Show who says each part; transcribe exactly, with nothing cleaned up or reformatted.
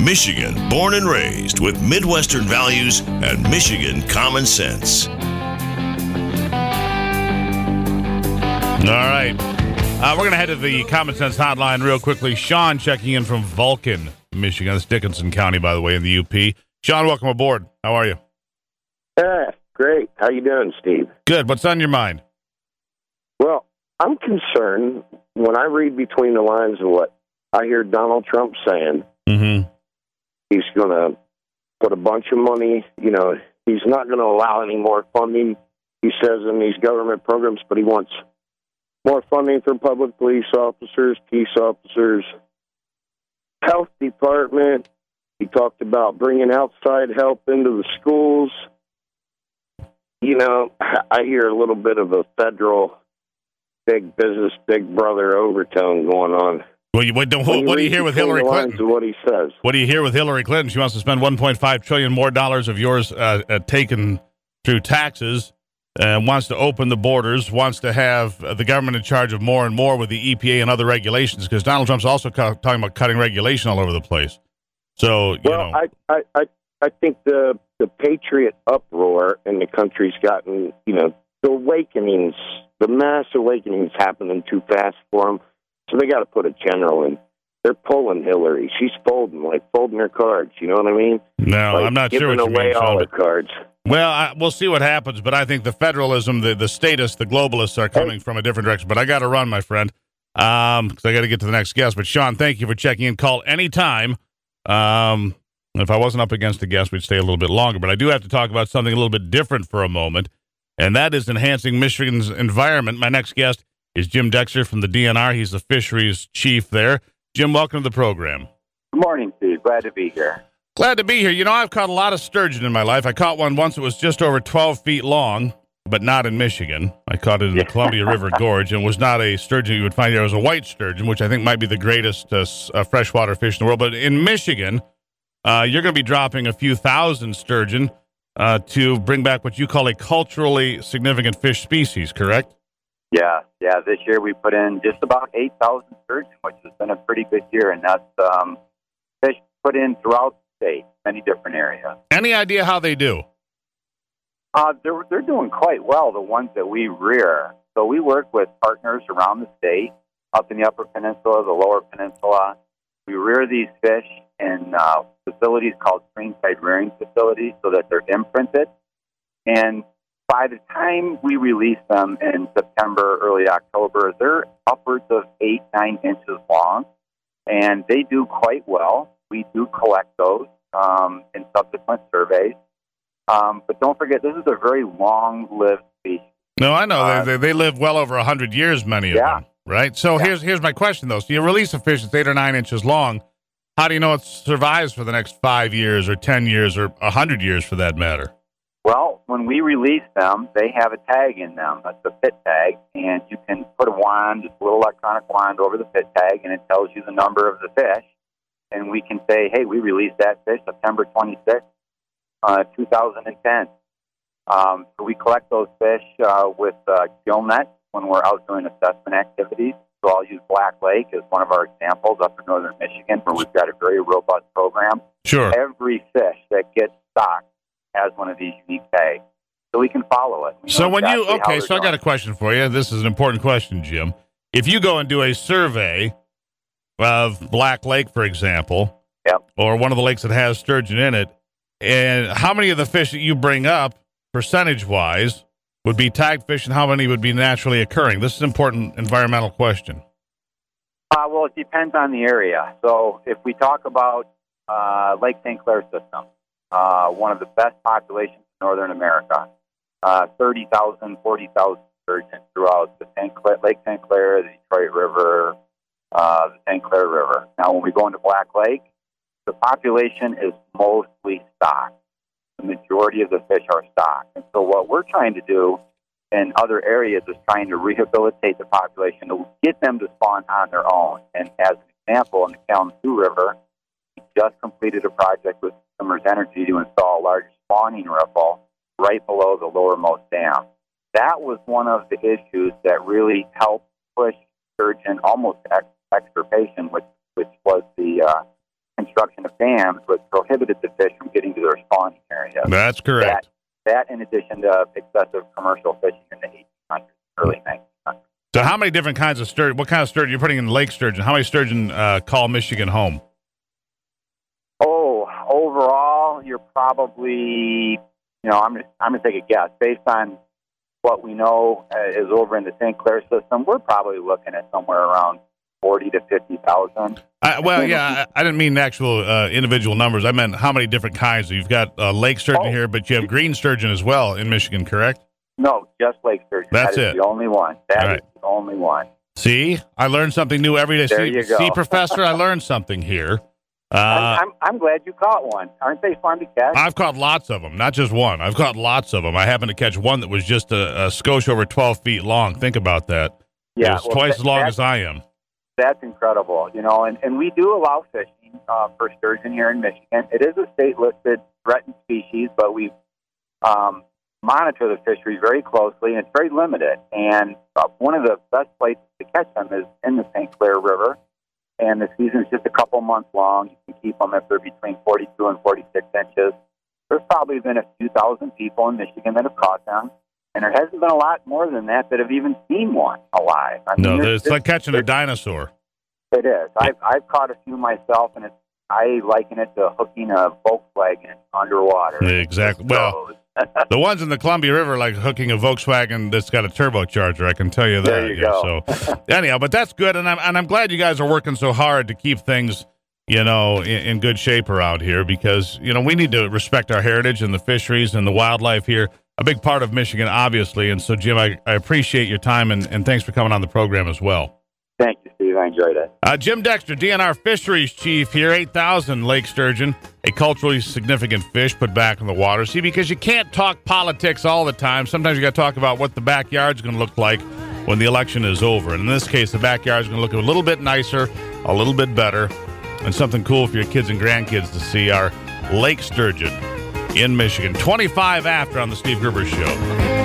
Speaker 1: Michigan, born and raised with Midwestern values and Michigan common sense.
Speaker 2: All right. Uh, we're going to head to the Common Sense Hotline real quickly. Sean checking in from Vulcan, Michigan. That's Dickinson County, by the way, in the U P. Sean, welcome aboard. How are you?
Speaker 3: Uh, great. How you doing, Steve?
Speaker 2: Good. What's on your mind?
Speaker 3: Well, I'm concerned when I read between the lines of what I hear Donald Trump saying.
Speaker 2: Mm-hmm.
Speaker 3: He's going to put a bunch of money, you know, he's not going to allow any more funding, he says, in these government programs, but he wants more funding for public police officers, peace officers, health department. He talked about bringing outside help into the schools. You know, I hear a little bit of a federal big business, big brother overtone going on.
Speaker 2: Well, you, what, what, what do you hear with Hillary Clinton?
Speaker 3: What he says.
Speaker 2: What do you hear with Hillary Clinton? She wants to spend one point five trillion dollars more dollars of yours uh, uh, taken through taxes, uh, wants to open the borders, wants to have uh, the government in charge of more and more with the E P A and other regulations, because Donald Trump's also ca- talking about cutting regulation all over the place. So, you
Speaker 3: well,
Speaker 2: know.
Speaker 3: I, I, I, I think the, the patriot uproar in the country's gotten, you know, the awakenings, the mass awakenings happening too fast for them. So they got to put a general in. They're pulling Hillary. She's folding, like folding her cards. You know what I mean?
Speaker 2: No,
Speaker 3: like
Speaker 2: I'm not sure what you
Speaker 3: away
Speaker 2: mean,
Speaker 3: all
Speaker 2: Sean,
Speaker 3: her cards.
Speaker 2: Well, I, we'll see what happens, but I think the federalism, the, the statists, the globalists are coming hey. from a different direction. But I got to run, my friend, um, because I got to get to the next guest. But, Sean, thank you for checking in. Call anytime. Um, if I wasn't up against the guest, we'd stay a little bit longer. But I do have to talk about something a little bit different for a moment, and that is enhancing Michigan's environment. My next guest is Jim Dexter from the D N R. He's the fisheries chief there. Jim, welcome to the program.
Speaker 4: Good morning, Steve. Glad to be here.
Speaker 2: Glad to be here. You know, I've caught a lot of sturgeon in my life. I caught one once that was just over twelve feet long, but not in Michigan. I caught it in the Columbia River Gorge, and was not a sturgeon you would find here. It was a white sturgeon, which I think might be the greatest uh, uh, freshwater fish in the world. But in Michigan, uh, you're going to be dropping a few thousand sturgeon uh, to bring back what you call a culturally significant fish species, correct?
Speaker 4: Yeah, yeah. This year we put in just about eight thousand sturgeon, which has been a pretty good year, and that's um, fish put in throughout the state, many different areas.
Speaker 2: Any idea how they do?
Speaker 4: Uh, they're they're doing quite well, the ones that we rear. So we work with partners around the state, up in the Upper Peninsula, the Lower Peninsula. We rear these fish in uh, facilities called screenside rearing facilities, so that they're imprinted, and by the time we release them in September, early October, they're upwards of eight, nine inches long, and they do quite well. We do collect those um, in subsequent surveys. Um, but don't forget, this is a very long-lived species.
Speaker 2: No, I know.
Speaker 4: Uh,
Speaker 2: they, they live well over one hundred years, many of
Speaker 4: yeah.
Speaker 2: them, right? So
Speaker 4: yeah.
Speaker 2: here's here's my question, though. So you release a fish that's eight or nine inches long. How do you know it survives for the next five years or ten years or one hundred years, for that matter?
Speaker 4: Well, when we release them, they have a tag in them. That's a pit tag, and you can put a wand, just a little electronic wand over the pit tag, and it tells you the number of the fish. And we can say, hey, we released that fish September twenty-sixth, uh, two thousand ten. Um, so we collect those fish uh, with uh, gill nets when we're out doing assessment activities. So I'll use Black Lake as one of our examples up in northern Michigan, where we've got a very robust program.
Speaker 2: Sure.
Speaker 4: Every fish that gets stocked has one of these unique tags, so we can follow it. We
Speaker 2: so when
Speaker 4: exactly
Speaker 2: you, okay, so
Speaker 4: going.
Speaker 2: I got a question for you. This is an important question, Jim. If you go and do a survey of Black Lake, for example,
Speaker 4: yep.
Speaker 2: or one of the lakes that has sturgeon in it, and how many of the fish that you bring up, percentage-wise, would be tagged fish, and how many would be naturally occurring? This is an important environmental question.
Speaker 4: Uh, well, it depends on the area. So if we talk about uh, Lake Saint Clair system, Uh, one of the best populations in Northern America, uh, thirty thousand, forty thousand sturgeon throughout the Saint Clair, Lake Saint Clair, the Detroit River, uh, the Saint Clair River. Now, when we go into Black Lake, the population is mostly stocked. The majority of the fish are stocked. And so what we're trying to do in other areas is trying to rehabilitate the population to get them to spawn on their own. And as an example, in the Kalamazoo River, we just completed a project with Consumers Energy to install a large spawning ripple right below the lowermost dam. That was one of the issues that really helped push sturgeon almost to ex- extirpation, which which was the uh, construction of dams, which prohibited the fish from getting to their spawning areas.
Speaker 2: That's correct.
Speaker 4: That, that in addition to excessive commercial fishing in the eighteen hundreds, early nineteen hundreds.
Speaker 2: So how many different kinds of sturgeon, what kind of sturgeon, you're putting in lake sturgeon, how many sturgeon uh, call Michigan home?
Speaker 4: Oh, overall, you're probably, you know, I'm, I'm going to take a guess. Based on what we know uh, is over in the Saint Clair system, we're probably looking at somewhere around forty to fifty thousand.
Speaker 2: Uh, well, yeah, I, I didn't mean actual uh, individual numbers. I meant how many different kinds. You've got uh, lake sturgeon oh. here, but you have green sturgeon as well in Michigan, correct?
Speaker 4: No, just lake sturgeon.
Speaker 2: That's
Speaker 4: that is
Speaker 2: it.
Speaker 4: the only one. That
Speaker 2: All right.
Speaker 4: is the only one.
Speaker 2: See, I learned something new every day.
Speaker 4: There
Speaker 2: see,
Speaker 4: you go.
Speaker 2: see, Professor, I learned something here. Uh,
Speaker 4: I'm, I'm, I'm glad you caught one. Aren't they fun to catch?
Speaker 2: I've caught lots of them, not just one. I've caught lots of them. I happened to catch one that was just a, a skosh over twelve feet long. Think about that.
Speaker 4: Yeah,
Speaker 2: it was
Speaker 4: well,
Speaker 2: twice
Speaker 4: that,
Speaker 2: as long
Speaker 4: that,
Speaker 2: as I am.
Speaker 4: That's incredible, you know, and, and we do allow fishing uh, for sturgeon here in Michigan. It is a state-listed threatened species, but we um, monitor the fishery very closely, and it's very limited. And uh, one of the best places to catch them is in the Saint Clair River, and the season's just a couple months long. You can keep them if they're between forty-two and forty-six inches. There's probably been a few thousand people in Michigan that have caught them. And there hasn't been a lot more than that that have even seen one alive. I mean,
Speaker 2: no, it's like catching a dinosaur.
Speaker 4: It is. I've, I've caught a few myself, and it's, I liken it to hooking a Volkswagen underwater.
Speaker 2: Exactly. Well, the ones in the Columbia River, like hooking a Volkswagen that's got a turbocharger, I can tell you that.
Speaker 4: There you
Speaker 2: yeah,
Speaker 4: go.
Speaker 2: So, anyhow, but that's good, and I'm and I'm glad you guys are working so hard to keep things, you know, in, in good shape around here, because you know we need to respect our heritage and the fisheries and the wildlife here. A big part of Michigan, obviously. And so, Jim, I, I appreciate your time, and, and thanks for coming on the program as well.
Speaker 4: Thank you, Steve. I enjoyed it.
Speaker 2: Uh, Jim Dexter, D N R Fisheries Chief here, eight thousand lake sturgeon, a culturally significant fish put back in the water. See, because you can't talk politics all the time. Sometimes you got to talk about what the backyard's going to look like when the election is over. And in this case, the backyard's going to look a little bit nicer, a little bit better, and something cool for your kids and grandkids to see, our lake sturgeon in Michigan. twenty-five after on the Steve Gerber Show.